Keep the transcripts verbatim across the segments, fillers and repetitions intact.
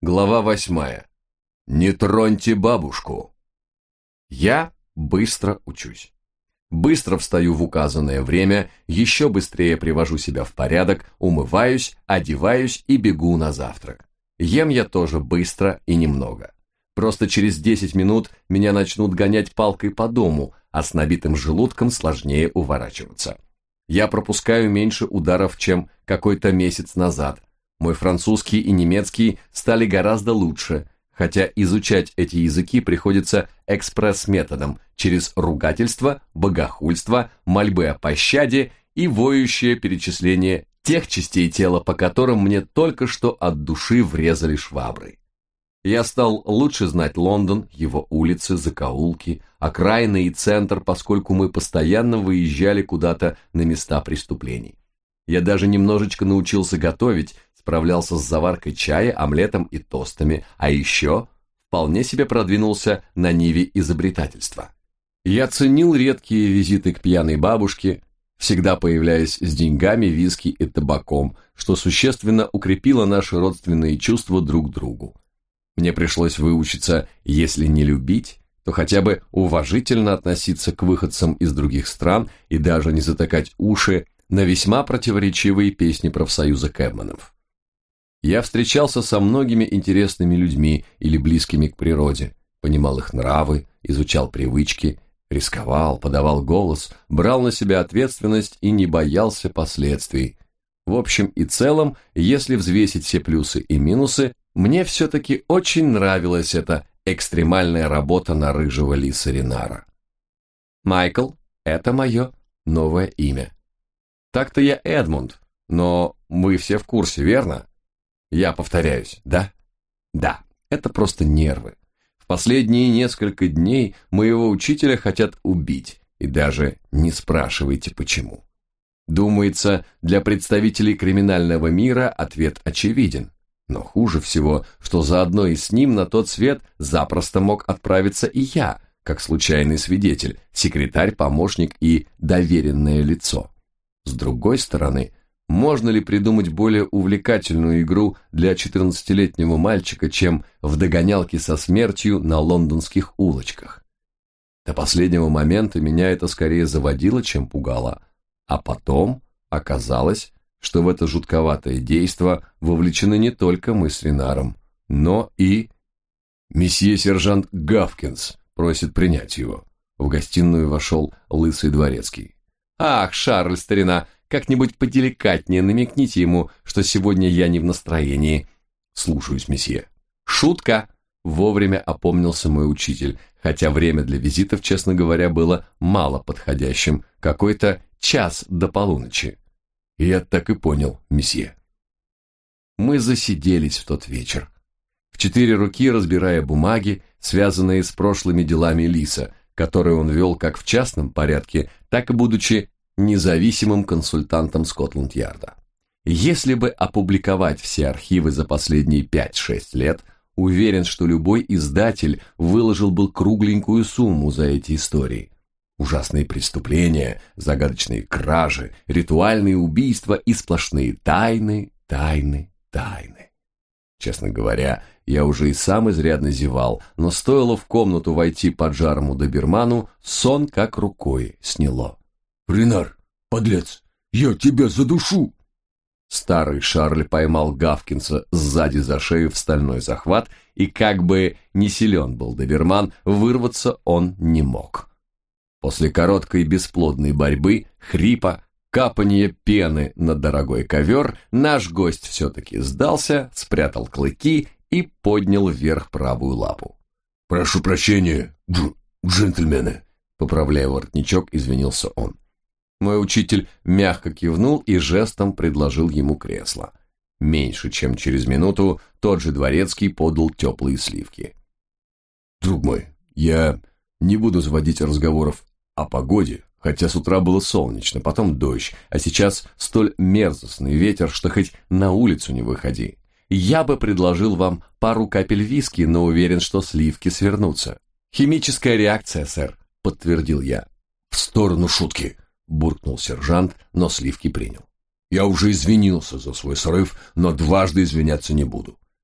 Глава восьмая. Не троньте бабушку. Я быстро учусь. Быстро встаю в указанное время, еще быстрее привожу себя в порядок, умываюсь, одеваюсь и бегу на завтрак. Ем я тоже быстро и немного. Просто через десять минут меня начнут гонять палкой по дому, а с набитым желудком сложнее уворачиваться. Я пропускаю меньше ударов, чем какой-то месяц назад. Мой французский и немецкий стали гораздо лучше, хотя изучать эти языки приходится экспресс-методом, через ругательство, богохульство, мольбы о пощаде и воющее перечисление тех частей тела, по которым мне только что от души врезали шваброй. Я стал лучше знать Лондон, его улицы, закоулки, окраины и центр, поскольку мы постоянно выезжали куда-то на места преступлений. Я даже немножечко научился готовить, справлялся с заваркой чая, омлетом и тостами, а еще вполне себе продвинулся на ниве изобретательства. Я ценил редкие визиты к пьяной бабушке, всегда появляясь с деньгами, виски и табаком, что существенно укрепило наши родственные чувства друг к другу. Мне пришлось выучиться, если не любить, то хотя бы уважительно относиться к выходцам из других стран и даже не затыкать уши на весьма противоречивые песни профсоюза кэбманов. Я встречался со многими интересными людьми или близкими к природе, понимал их нравы, изучал привычки, рисковал, подавал голос, брал на себя ответственность и не боялся последствий. В общем и целом, если взвесить все плюсы и минусы, мне все-таки очень нравилась эта экстремальная работа на рыжего лиса Ренара. Майкл – это мое новое имя. Так-то я Эдмунд, но мы все в курсе, верно? Я повторяюсь, да? Да, это просто нервы. В последние несколько дней моего учителя хотят убить, и даже не спрашивайте почему. Думается, для представителей криминального мира ответ очевиден. Но хуже всего, что заодно и с ним на тот свет запросто мог отправиться и я, как случайный свидетель, секретарь, помощник и доверенное лицо. С другой стороны, можно ли придумать более увлекательную игру для четырнадцатилетнего мальчика, чем в догонялки со смертью на лондонских улочках? До последнего момента меня это скорее заводило, чем пугало, а потом оказалось, что в это жутковатое действо вовлечены не только мы с Ренаром, но и... Месье сержант Гавкинс просит принять его. В гостиную вошел лысый дворецкий. Ах, Шарль, старина, как-нибудь поделикатнее намекните ему, что сегодня я не в настроении. Слушаюсь, месье. Шутка! Вовремя опомнился мой учитель, хотя время для визитов, честно говоря, было мало подходящим, какой-то час до полуночи. Я так и понял, месье. Мы засиделись в тот вечер. В четыре руки разбирая бумаги, связанные с прошлыми делами Лиса, которые он вел как в частном порядке, так и будучи независимым консультантом Скотланд-Ярда. Если бы опубликовать все архивы за последние пять-шесть лет, уверен, что любой издатель выложил бы кругленькую сумму за эти истории. Ужасные преступления, загадочные кражи, ритуальные убийства и сплошные тайны, тайны, тайны. Честно говоря, я уже и сам изрядно зевал, но стоило в комнату войти поджарому доберману, сон как рукой сняло. «Ренар, подлец, я тебя задушу!» Старый Шарль поймал Гавкинса сзади за шею в стальной захват, и как бы не силен был доберман, вырваться он не мог. После короткой бесплодной борьбы, хрипа, капанья пены на дорогой ковер, наш гость все-таки сдался, спрятал клыки и поднял вверх правую лапу. «Прошу прощения, дж- джентльмены», поправляя воротничок, извинился он. Мой учитель мягко кивнул и жестом предложил ему кресло. Меньше чем через минуту тот же дворецкий подал теплые сливки. «Друг мой, я не буду заводить разговоров о погоде, хотя с утра было солнечно, потом дождь, а сейчас столь мерзостный ветер, что хоть на улицу не выходи. Я бы предложил вам пару капель виски, но уверен, что сливки свернутся». «Химическая реакция, сэр», — подтвердил я. «В сторону шутки», — буркнул сержант, но сливки принял. «Я уже извинился за свой срыв, но дважды извиняться не буду.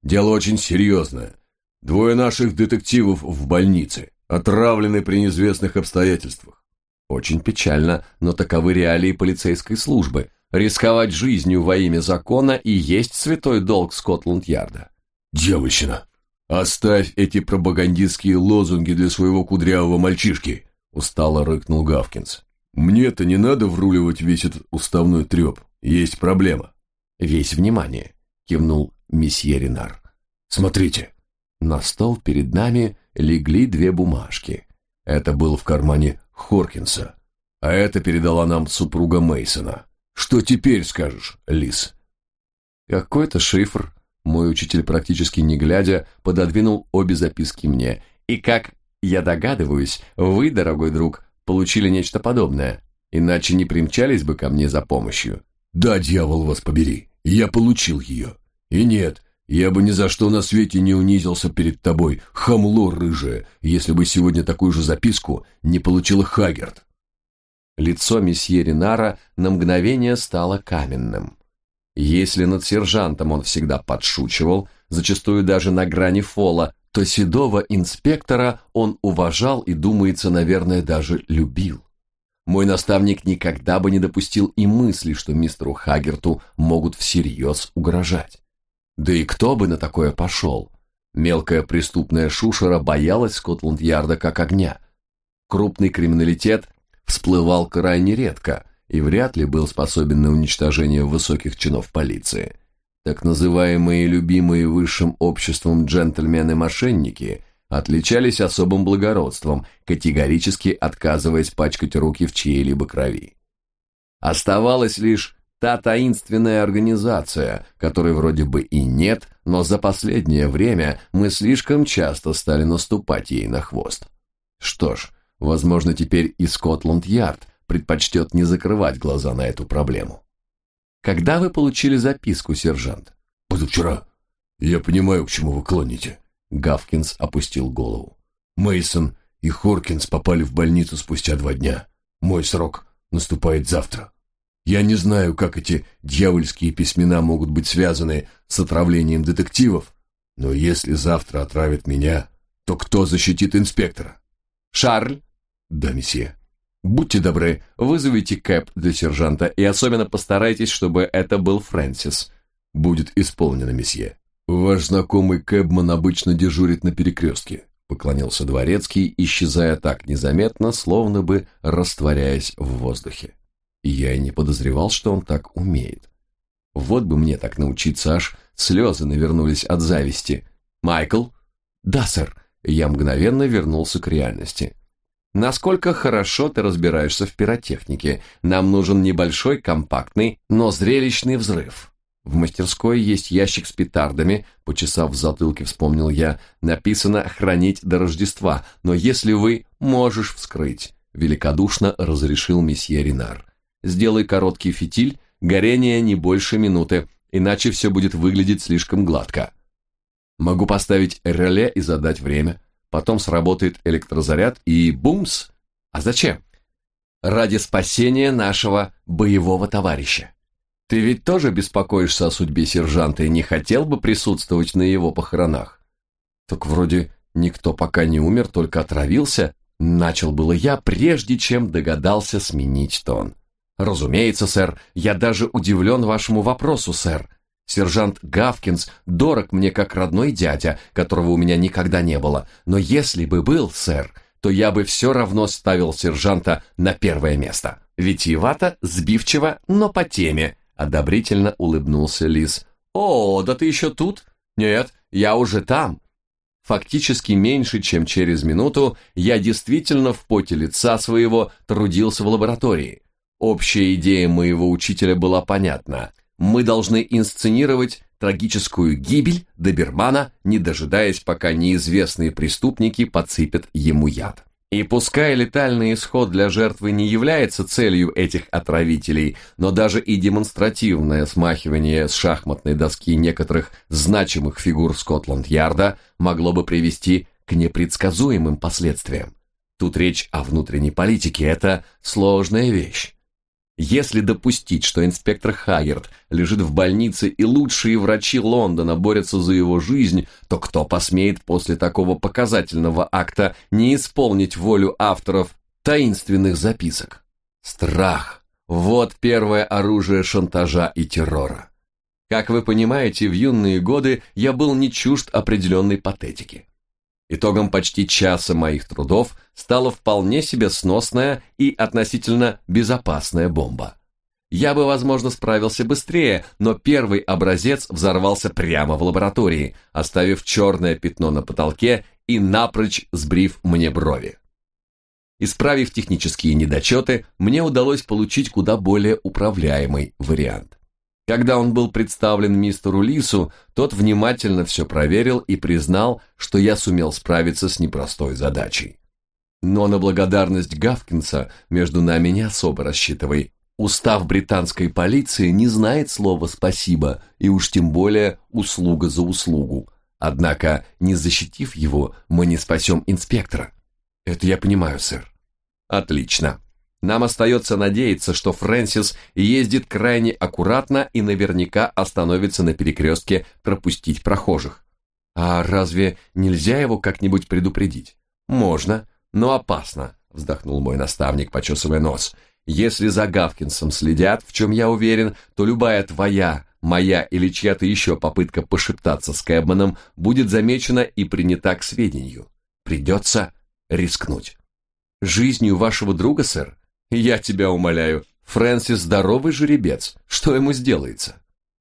Дело очень серьезное. Двое наших детективов в больнице, отравлены при неизвестных обстоятельствах. Очень печально, но таковы реалии полицейской службы. Рисковать жизнью во имя закона и есть святой долг Скотланд-Ярда. Дьявольщина! Оставь эти пропагандистские лозунги для своего кудрявого мальчишки, устало рыкнул Гавкинс. Мне-то не надо вруливать весь этот уставной треп. Есть проблема. Весь внимание, кивнул месье Ренар. Смотрите. На стол перед нами легли две бумажки. Это было в кармане Хоркинса, а это передала нам супруга Мейсона. Что теперь скажешь, Лис? Какой-то шифр. Мой учитель, практически не глядя, пододвинул обе записки мне. И как я догадываюсь, вы, дорогой друг, получили нечто подобное, иначе не примчались бы ко мне за помощью. Да, дьявол вас побери, я получил ее. И нет, я бы ни за что на свете не унизился перед тобой, хамло рыжее, если бы сегодня такую же записку не получила Хаггерт. Лицо месье Ренара на мгновение стало каменным. Если над сержантом он всегда подшучивал, зачастую даже на грани фола, то седого инспектора он уважал и, думается, наверное, даже любил. Мой наставник никогда бы не допустил и мысли, что мистеру Хаггерту могут всерьез угрожать. Да и кто бы на такое пошел? Мелкая преступная шушера боялась Скотланд-Ярда как огня. Крупный криминалитет всплывал крайне редко и вряд ли был способен на уничтожение высоких чинов полиции. Так называемые любимые высшим обществом джентльмены-мошенники отличались особым благородством, категорически отказываясь пачкать руки в чьей-либо крови. Оставалась лишь та таинственная организация, которой вроде бы и нет, но за последнее время мы слишком часто стали наступать ей на хвост. Что ж, возможно, теперь и Скотланд-Ярд предпочтет не закрывать глаза на эту проблему. Когда вы получили записку, сержант? Позавчера. Я понимаю, к чему вы клоните. Гавкинс опустил голову. Мейсон и Хоркинс попали в больницу спустя два дня. Мой срок наступает завтра. Я не знаю, как эти дьявольские письмена могут быть связаны с отравлением детективов, но если завтра отравят меня, то кто защитит инспектора? Шарль? Да, месье. Будьте добры, вызовите кэб для сержанта и особенно постарайтесь, чтобы это был Фрэнсис. Будет исполнено, месье. Ваш знакомый кэбман обычно дежурит на перекрестке, поклонился дворецкий, исчезая так незаметно, словно бы растворяясь в воздухе. Я и не подозревал, что он так умеет. Вот бы мне так научиться, аж слезы навернулись от зависти. Майкл? Да, сэр. Я мгновенно вернулся к реальности. Насколько хорошо ты разбираешься в пиротехнике. Нам нужен небольшой, компактный, но зрелищный взрыв. В мастерской есть ящик с петардами, почесав в затылке, вспомнил я, написано «хранить до Рождества», но если вы можешь вскрыть, великодушно разрешил месье Ренар. Сделай короткий фитиль, горение не больше минуты, иначе все будет выглядеть слишком гладко. Могу поставить реле и задать время. Потом сработает электрозаряд и бумс. А зачем? Ради спасения нашего боевого товарища. Ты ведь тоже беспокоишься о судьбе сержанта и не хотел бы присутствовать на его похоронах? Так вроде никто пока не умер, только отравился. Начал было я, прежде чем догадался сменить тон. Разумеется, сэр, я даже удивлен вашему вопросу, сэр. Сержант Гавкинс дорог мне как родной дядя, которого у меня никогда не было. Но если бы был, сэр, то я бы все равно ставил сержанта на первое место. Витиевато, сбивчиво, но по теме. Одобрительно улыбнулся Лис. О, да ты еще тут? Нет, я уже там. Фактически меньше, чем через минуту, я действительно в поте лица своего трудился в лаборатории. Общая идея моего учителя была понятна. Мы должны инсценировать трагическую гибель добермана, не дожидаясь, пока неизвестные преступники подсыпят ему яд. И пускай летальный исход для жертвы не является целью этих отравителей, но даже и демонстративное смахивание с шахматной доски некоторых значимых фигур Скотланд-Ярда могло бы привести к непредсказуемым последствиям. Тут речь о внутренней политике, это сложная вещь. Если допустить, что инспектор Хаггерт лежит в больнице и лучшие врачи Лондона борются за его жизнь, то кто посмеет после такого показательного акта не исполнить волю авторов таинственных записок? Страх – вот первое оружие шантажа и террора. Как вы понимаете, в юные годы я был не чужд определенной патетики. Итогом почти часа моих трудов стала вполне себе сносная и относительно безопасная бомба. Я бы, возможно, справился быстрее, но первый образец взорвался прямо в лаборатории, оставив черное пятно на потолке и напрочь сбрив мне брови. Исправив технические недочеты, мне удалось получить куда более управляемый вариант. Когда он был представлен мистеру Лису, тот внимательно все проверил и признал, что я сумел справиться с непростой задачей. Но на благодарность Гавкинса между нами не особо рассчитывай. Устав британской полиции не знает слова «спасибо» и уж тем более «услуга за услугу». Однако, не защитив его, мы не спасем инспектора. Это я понимаю, сэр. Отлично. Нам остается надеяться, что Фрэнсис ездит крайне аккуратно и наверняка остановится на перекрестке пропустить прохожих. А разве нельзя его как-нибудь предупредить? Можно, но опасно, вздохнул мой наставник, почесывая нос. Если за Гавкинсом следят, в чем я уверен, то любая твоя, моя или чья-то еще попытка пошептаться с Кэбманом будет замечена и принята к сведению. Придется рискнуть. Жизнью вашего друга, сэр? Я тебя умоляю, Фрэнсис здоровый жеребец, что ему сделается?